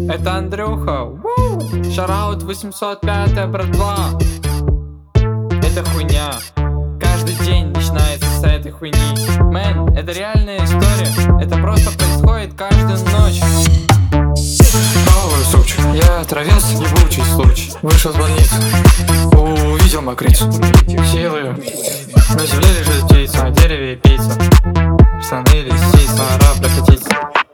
Это Андрюха. Шараут 805, братва. Это хуйня. Каждый день начинается с этой хуйни. Мэн, это реальная история. Это просто происходит каждую ночь. Ой, сучка, я отравился, ебучий случай. Вышел с больницы, увидел мокрицу. Силою на земле лежит птица, на дереве пицца. Штаны лисица, пора прокатиться.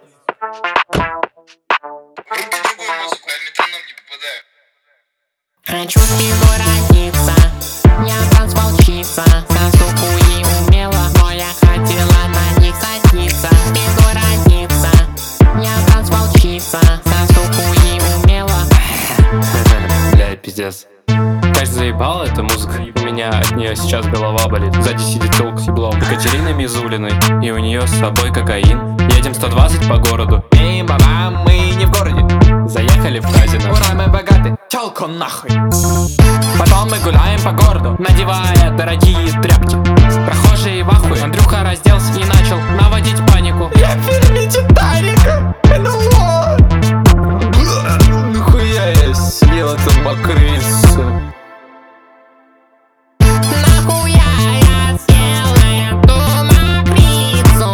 Хочу в пизду родиться, я трансволчица. Сосуку и умела, но я хотела на них садиться. В пизду родиться, я трансволчица. Сосуку и умела. Бля, пиздец. Кажется, заебала эта музыка. У меня от нее сейчас голова болит. Сзади сидит телка с еблом Екатерины Мизулиной, и у нее с собой кокаин. Едем 120 по городу. Эй, баба, мы не в городе. Заехали в казино. Ура, мы богаты, тёлку нахуй. Потом мы гуляем по городу, надевая дорогие тряпки. Прохожие в ахуе. Андрюха разделся и начал наводить панику. Я в фильме Титаника. НЛО. Нахуя я съел эту мокрицу? Нахуя я съела эту мокрицу?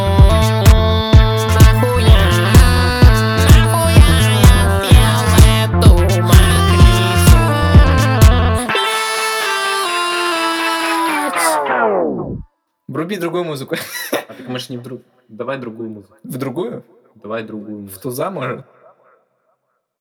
Нахуя я съела эту мокрицу? Вруби другую музыку. А так мы ж не вдруг. Давай другую музыку. В другую? Давай другую В музыку. туза, может?